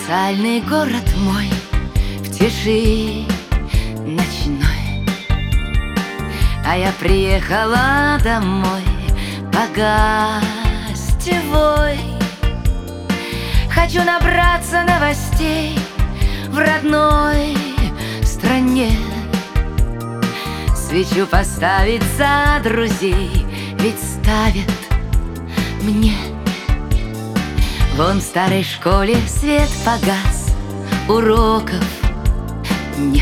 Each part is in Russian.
Провинциальный город мой в тиши ночной, а я приехала домой по гостевой. Хочу набраться новостей в родной стране, свечу поставить за друзей, ведь ставят мне. Вон в старой школе свет погас, уроков нет.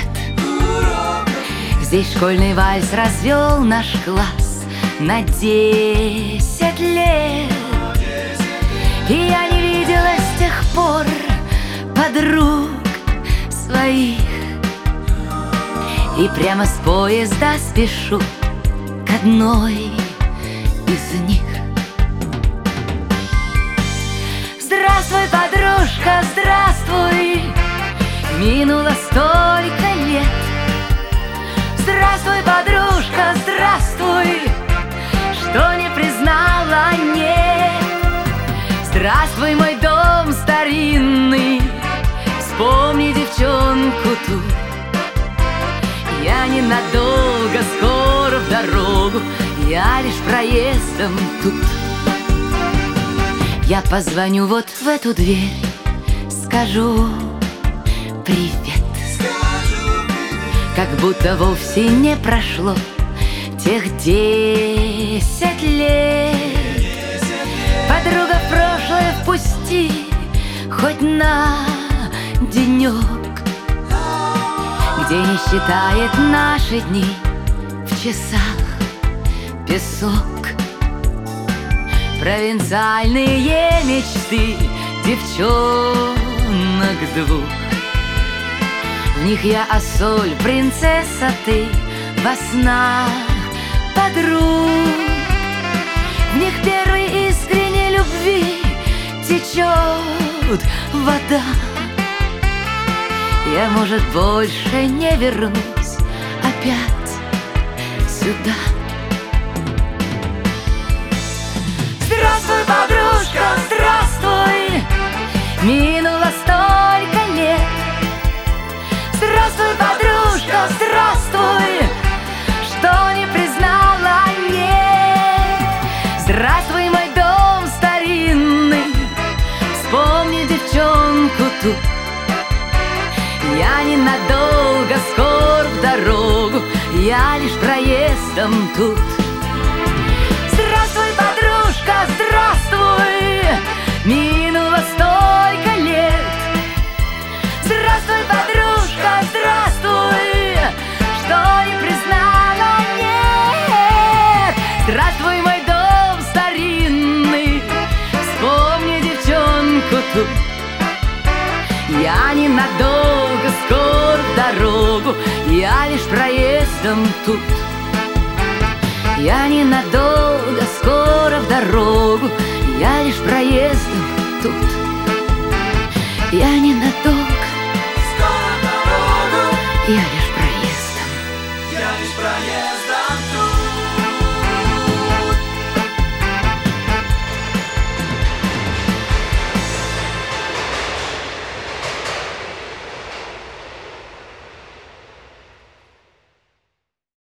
Здесь школьный вальс развел наш класс на 10 лет. И я не видела с тех пор подруг своих, и прямо с поезда спешу к одной из них. Здравствуй, подружка, здравствуй, минуло столько лет. Здравствуй, подружка, здравствуй, что не признала, нет. Здравствуй, мой дом старинный, вспомни девчонку ту. Я ненадолго, скоро в дорогу, я лишь проездом тут. Я позвоню вот в эту дверь, скажу привет, как будто вовсе не прошло тех 10 лет. Подруга, в прошлое впусти хоть на денек, где не считает наши дни в часах песок. Провинциальные мечты девчонок двух, в них я Ассоль, принцесса ты, во снах подруг. В них первой искренней любви течет вода. Я, может, больше не вернусь опять сюда. Здравствуй, подружка, здравствуй, минуло столько лет. Здравствуй, подружка, здравствуй, что не признала, нет. Здравствуй, мой дом старинный, вспомни девчонку ту. Я ненадолго, скоро в дорогу, я лишь проездом тут. Здравствуй, подружка, здравствуй, минуло столько лет. Здравствуй, подружка, здравствуй, что не признала, нет. Здравствуй, мой дом старинный, вспомни девчонку ту. Я ненадолго, скоро в дорогу, я лишь проездом тут. Я ненадолго, скоро в дорогу, я лишь проездом тут. Я ненадолго, скоро в дорогу, я лишь